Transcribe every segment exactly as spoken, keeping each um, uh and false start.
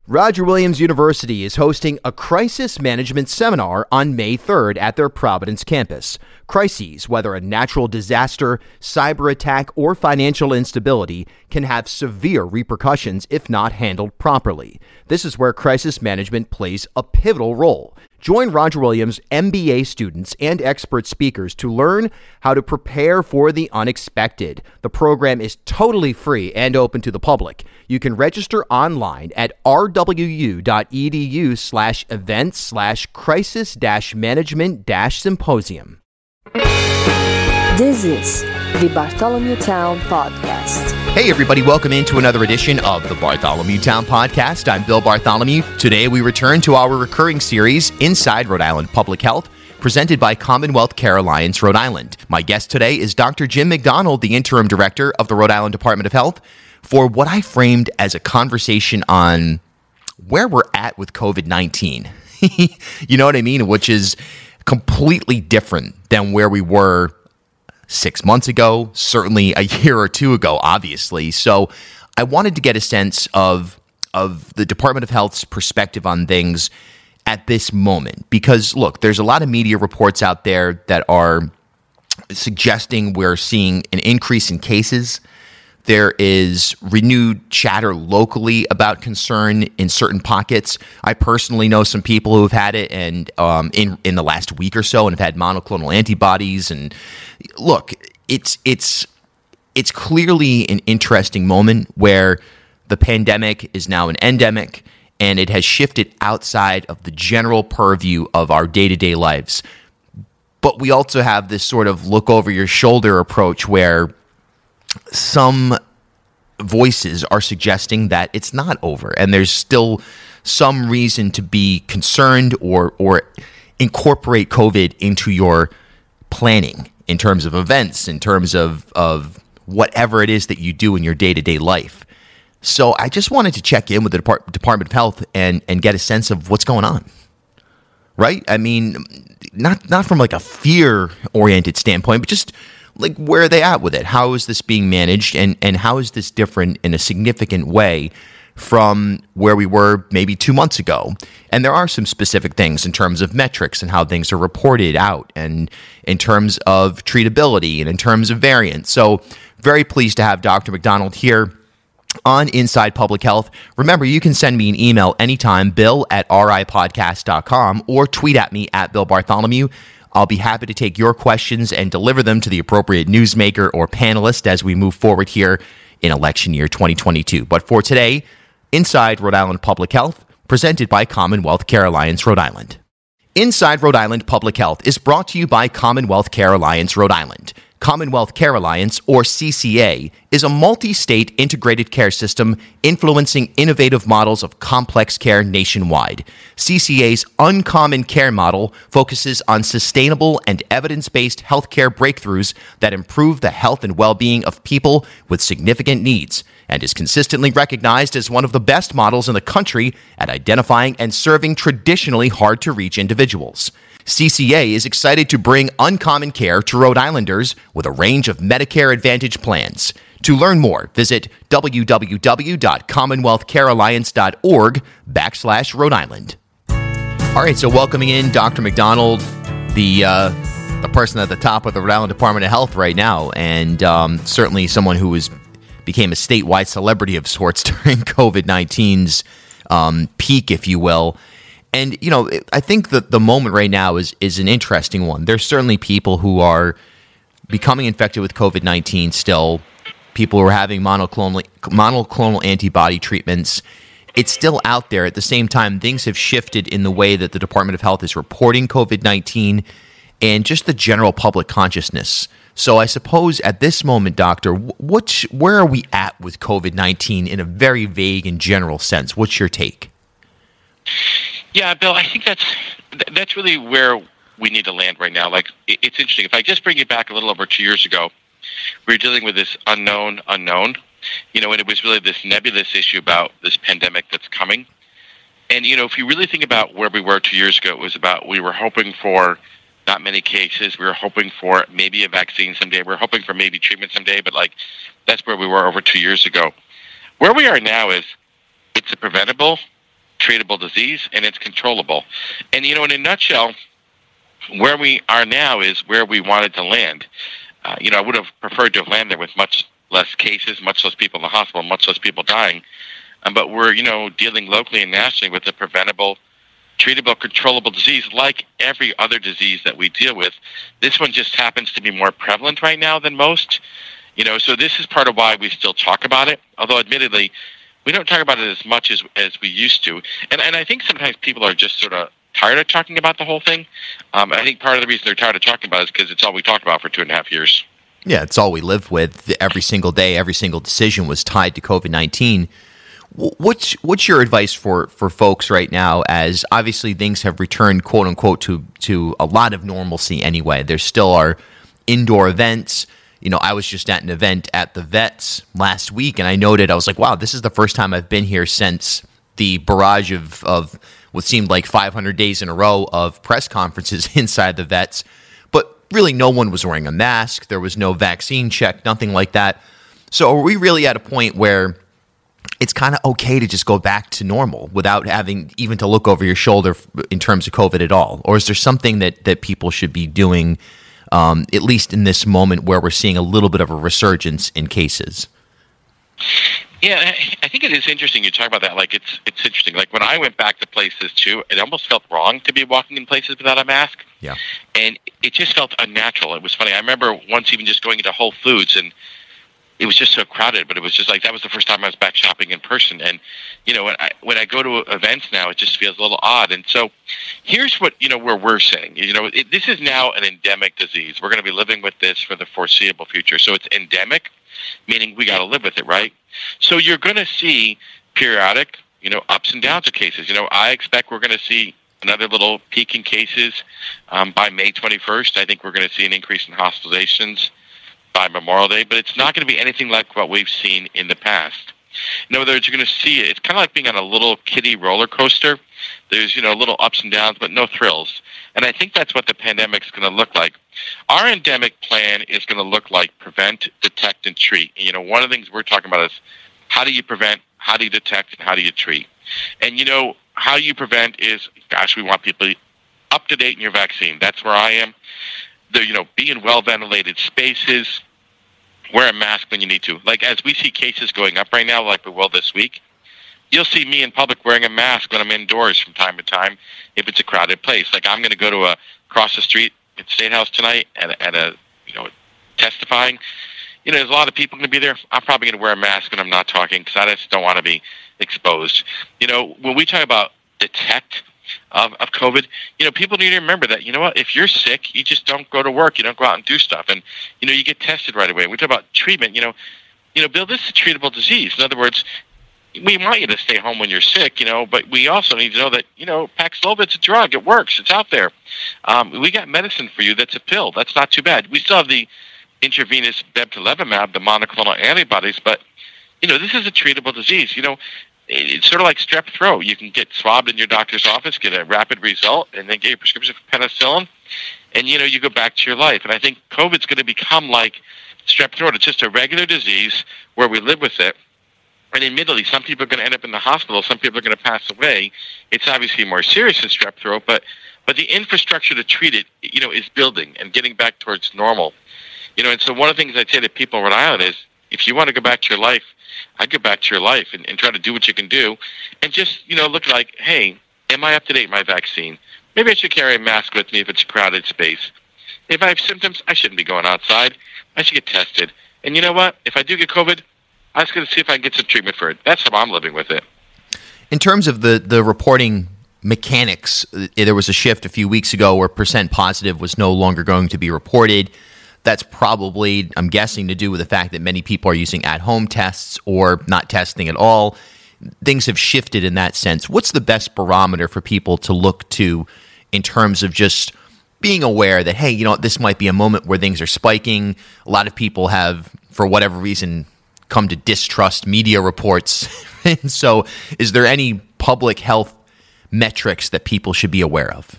Roger Williams University is hosting a crisis management seminar on May third at their Providence campus. Crises, whether a natural disaster, cyber attack, or financial instability, can have severe repercussions if not handled properly. This is where crisis management plays a pivotal role. Join Roger Williams M B A students and expert speakers to learn how to prepare for the unexpected. The program is totally free and open to the public. You can register online at rwu.edu slash events slash crisis dash management dash symposium. This is the Bartholomew Town Podcast. Hey everybody, welcome into another edition of the Bartholomew Town Podcast. I'm Bill Bartholomew. Today we return to our recurring series, Inside Rhode Island Public Health, presented by Commonwealth Care Alliance Rhode Island. My guest today is Doctor Jim McDonald, the Interim Director of the Rhode Island Department of Health, for what I framed as a conversation on where we're at with covid nineteen. You know what I mean? Which is completely different than where we were six months ago, certainly a year or two ago, obviously. So I wanted to get a sense of of the Department of Health's perspective on things at this moment. Because, look, there's a lot of media reports out there that are suggesting we're seeing an increase in cases. There is renewed chatter locally about concern in certain pockets. I personally know some people who have had it and um, in in the last week or so and have had monoclonal antibodies. And look, it's it's it's clearly an interesting moment where the pandemic is now an endemic and it has shifted outside of the general purview of our day-to-day lives. But we also have this sort of look over your shoulder approach where some voices are suggesting that it's not over and there's still some reason to be concerned or or incorporate COVID into your planning in terms of events, in terms of, of whatever it is that you do in your day-to-day life. So I just wanted to check in with the Depart- Department of Health and, and get a sense of what's going on. Right? I mean, not not from like a fear-oriented standpoint, but just like, where are they at with it? How is this being managed? And, and how is this different in a significant way from where we were maybe two months ago? And there are some specific things in terms of metrics and how things are reported out and in terms of treatability and in terms of variants. So very pleased to have Doctor McDonald here on Inside Public Health. Remember, you can send me an email anytime, bill at r i podcast dot com, or tweet at me at Bill Bartholomew. I'll be happy to take your questions and deliver them to the appropriate newsmaker or panelist as we move forward here in election year twenty twenty-two. But for today, Inside Rhode Island Public Health, presented by Commonwealth Care Alliance Rhode Island. Inside Rhode Island Public Health is brought to you by Commonwealth Care Alliance Rhode Island. Commonwealth Care Alliance, or C C A, is a multi-state integrated care system influencing innovative models of complex care nationwide. C C A's Uncommon Care model focuses on sustainable and evidence-based healthcare breakthroughs that improve the health and well-being of people with significant needs, and is consistently recognized as one of the best models in the country at identifying and serving traditionally hard-to-reach individuals. C C A is excited to bring Uncommon Care to Rhode Islanders with a range of Medicare Advantage plans. To learn more, visit www.commonwealthcarealliance.org backslash Rhode Island. All right, so welcoming in Doctor McDonald, the uh, the person at the top of the Rhode Island Department of Health right now, and um, certainly someone who was became a statewide celebrity of sorts during covid nineteen's um, peak, if you will. And, you know, I think that the moment right now is is an interesting one. There's certainly people who are becoming infected with covid nineteen still, people who are having monoclonal, monoclonal antibody treatments. It's still out there. At the same time, things have shifted in the way that the Department of Health is reporting covid nineteen and just the general public consciousness. So I suppose at this moment, Doctor, what, where are we at with covid nineteen in a very vague and general sense? What's your take? Yeah, Bill, I think that's that's really where we need to land right now. Like, it's interesting. If I just bring you back a little over two years ago, we were dealing with this unknown unknown, you know, and it was really this nebulous issue about this pandemic that's coming. And, you know, if you really think about where we were two years ago, it was about we were hoping for not many cases. We were hoping for maybe a vaccine someday. We were hoping for maybe treatment someday, but, like, that's where we were over two years ago. Where we are now is it's a preventable treatable disease, and it's controllable. And, you know, in a nutshell, where we are now is where we wanted to land. Uh, you know, I would have preferred to have landed there with much less cases, much less people in the hospital, much less people dying. Um, but we're, you know, dealing locally and nationally with a preventable, treatable, controllable disease like every other disease that we deal with. This one just happens to be more prevalent right now than most. You know, so this is part of why we still talk about it, although admittedly, we don't talk about it as much as, as we used to. And, and I think sometimes people are just sort of tired of talking about the whole thing. Um, I think part of the reason they're tired of talking about it is because it's all we talked about for two and a half years. Yeah, it's all we live with. Every single day, every single decision was tied to COVID nineteen. What's what's your advice for, for folks right now, as obviously things have returned, quote unquote, to to a lot of normalcy anyway? There still are indoor events. You know, I was just at an event at the Vets last week, and I noted, I was like, wow, this is the first time I've been here since the barrage of, of what seemed like five hundred days in a row of press conferences inside the Vets. But really, no one was wearing a mask. There was no vaccine check, nothing like that. So are we really at a point where it's kind of okay to just go back to normal without having even to look over your shoulder in terms of COVID at all? Or is there something that, that people should be doing, um, at least in this moment where we're seeing a little bit of a resurgence in cases? Yeah, I think it is interesting you talk about that. Like, it's it's interesting. Like, when I went back to places, too, it almost felt wrong to be walking in places without a mask. Yeah. And it just felt unnatural. It was funny. I remember once even just going into Whole Foods, and it was just so crowded, but it was just like, that was the first time I was back shopping in person. And, you know, when I, when I go to events now, it just feels a little odd. And so here's what, you know, where we're saying, you know, it, this is now an endemic disease. We're going to be living with this for the foreseeable future. So it's endemic, meaning we got to live with it, right? So you're going to see periodic, you know, ups and downs of cases. You know, I expect we're going to see another little peak in cases um, by May twenty-first. I think we're going to see an increase in hospitalizations by Memorial Day, but it's not going to be anything like what we've seen in the past. In other words, you're going to see it. It's kind of like being on a little kiddie roller coaster. There's, you know, little ups and downs, but no thrills. And I think that's what the pandemic is going to look like. Our endemic plan is going to look like prevent, detect, and treat. And, you know, one of the things we're talking about is how do you prevent, how do you detect, and how do you treat? And, you know, how you prevent is, gosh, we want people up to date in your vaccine. That's where I am. The, you know, be in well-ventilated spaces, wear a mask when you need to. Like, as we see cases going up right now, like we will this week, you'll see me in public wearing a mask when I'm indoors from time to time if it's a crowded place. Like, I'm going to go to a across the street at State House tonight at a, at a you know, testifying. You know, there's a lot of people going to be there. I'm probably going to wear a mask when I'm not talking because I just don't want to be exposed. You know, when we talk about detect Of, of COVID, you know, people need to remember that, you know what, if you're sick, you just don't go to work, you don't go out and do stuff, and, you know, you get tested right away. We talk about treatment, you know, you know, Bill, this is a treatable disease. In other words, we want you to stay home when you're sick, you know, but we also need to know that, you know, Paxlovid's a drug, it works, it's out there. Um, we got medicine for you that's a pill, that's not too bad. We still have the intravenous bebtelovimab, the monoclonal antibodies, but, you know, this is a treatable disease, you know. It's sort of like strep throat. You can get swabbed in your doctor's office, get a rapid result, and then get your prescription for penicillin, and, you know, you go back to your life. And I think COVID's going to become like strep throat. It's just a regular disease where we live with it. And admittedly, some people are going to end up in the hospital. Some people are going to pass away. It's obviously more serious than strep throat, but but the infrastructure to treat it, you know, is building and getting back towards normal. You know, and so one of the things I say to people in Rhode Island is, if you want to go back to your life, I'd go back to your life and, and try to do what you can do and just, you know, look like, hey, am I up to date with my vaccine? Maybe I should carry a mask with me if it's a crowded space. If I have symptoms, I shouldn't be going outside. I should get tested. And you know what? If I do get COVID, I'm just going to see if I can get some treatment for it. That's how I'm living with it. In terms of the, the reporting mechanics, there was a shift a few weeks ago where percent positive was no longer going to be reported. That's probably, I'm guessing, to do with the fact that many people are using at-home tests or not testing at all. Things have shifted in that sense. What's the best barometer for people to look to in terms of just being aware that, hey, you know, this might be a moment where things are spiking? A lot of people have, for whatever reason, come to distrust media reports. And so is there any public health metrics that people should be aware of?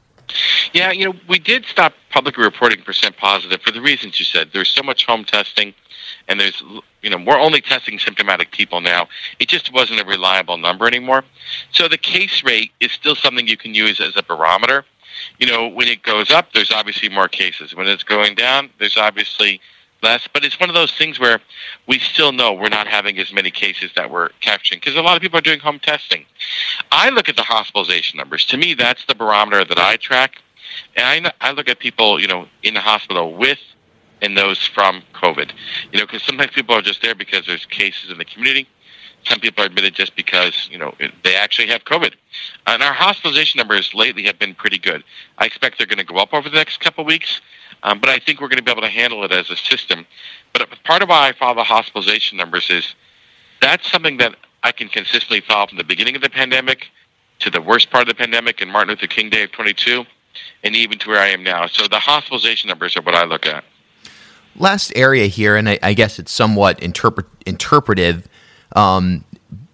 Yeah, you know, we did stop publicly reporting percent positive for the reasons you said. There's so much home testing, and there's, you know, we're only testing symptomatic people now. It just wasn't a reliable number anymore. So the case rate is still something you can use as a barometer. You know, when it goes up, there's obviously more cases. When it's going down, there's obviously less. But it's one of those things where we still know we're not having as many cases that we're capturing because a lot of people are doing home testing. I look at the hospitalization numbers. To me, that's the barometer that I track. And I, I look at people, you know, in the hospital with and those from COVID. You know, because sometimes people are just there because there's cases in the community. Some people are admitted just because, you know, they actually have COVID. And our hospitalization numbers lately have been pretty good. I expect they're going to go up over the next couple of weeks, um, but I think we're going to be able to handle it as a system. But part of why I follow the hospitalization numbers is that's something that I can consistently follow from the beginning of the pandemic to the worst part of the pandemic and Martin Luther King Day of twenty-two, and even to where I am now. So the hospitalization numbers are what I look at. Last area here, and I, I guess it's somewhat interpret, interpretive. Um,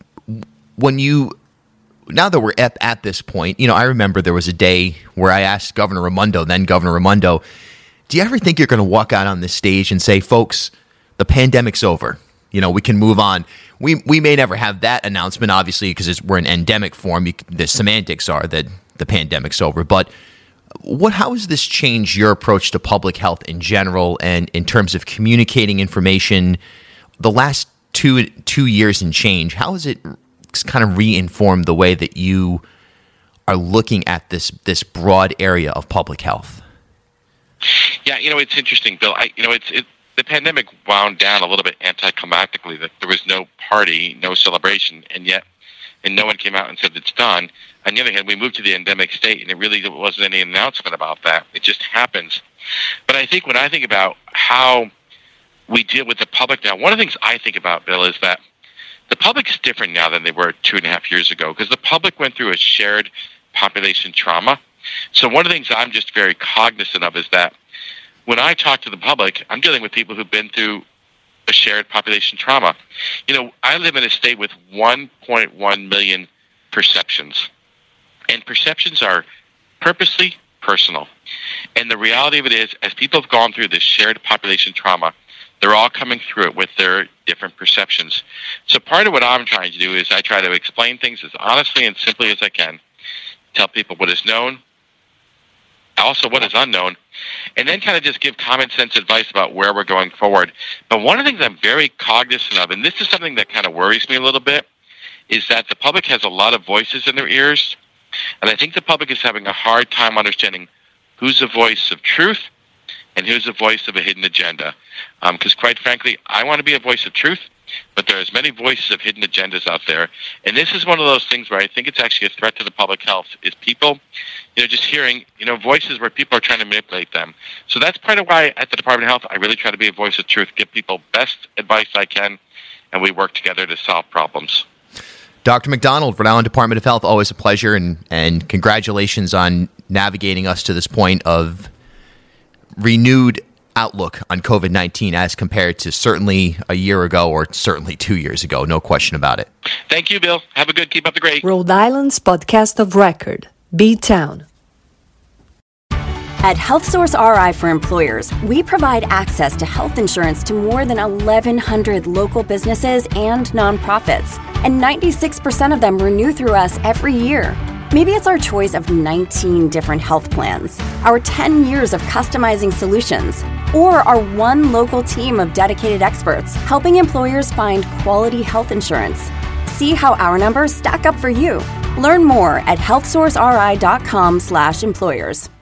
when you, now that we're at, at this point, you know, I remember there was a day where I asked Governor Raimondo, then Governor Raimondo, do you ever think you're going to walk out on this stage and say, folks, the pandemic's over? You know, we can move on. We we may never have that announcement, obviously, because we're in endemic form. You, the semantics are that the pandemic's over. But what? How has this changed your approach to public health in general and in terms of communicating information the last two two years and change? How has it kind of re-informed the way that you are looking at this this broad area of public health? Yeah, you know, it's interesting, Bill. I, you know, it's it, the pandemic wound down a little bit anticlimactically. That there was no party, no celebration, and yet, and no one came out and said it's done. On the other hand, we moved to the endemic state, and it really wasn't any announcement about that. It just happens. But I think when I think about how we deal with the public now, one of the things I think about, Bill, is that the public's different now than they were two and a half years ago because the public went through a shared population trauma. So one of the things I'm just very cognizant of is that when I talk to the public, I'm dealing with people who've been through a shared population trauma. You know, I live in a state with one point one million perceptions, and perceptions are purposely personal. And the reality of it is, as people have gone through this shared population trauma, they're all coming through it with their different perceptions. So part of what I'm trying to do is I try to explain things as honestly and simply as I can, tell people what is known, also what is unknown, and then kind of just give common sense advice about where we're going forward. But one of the things I'm very cognizant of, and this is something that kind of worries me a little bit, is that the public has a lot of voices in their ears, and I think the public is having a hard time understanding who's the voice of truth and who's the voice of a hidden agenda. Because um, quite frankly, I want to be a voice of truth, but there's many voices of hidden agendas out there. And this is one of those things where I think it's actually a threat to the public health, is people, you know, just hearing, you know, voices where people are trying to manipulate them. So that's part of why at the Department of Health, I really try to be a voice of truth, give people best advice I can, and we work together to solve problems. Doctor McDonald, Rhode Island Department of Health, always a pleasure, and, and congratulations on navigating us to this point of renewed outlook on COVID nineteen as compared to certainly a year ago or certainly two years ago. No question about it. Thank you, Bill. Have a good, keep up the great. Rhode Island's podcast of record, B-Town. At HealthSource R I for Employers, we provide access to health insurance to more than eleven hundred local businesses and nonprofits, and ninety-six percent of them renew through us every year. Maybe it's our choice of nineteen different health plans, our ten years of customizing solutions, or our one local team of dedicated experts helping employers find quality health insurance. See how our numbers stack up for you. Learn more at health source r i dot com slash employers.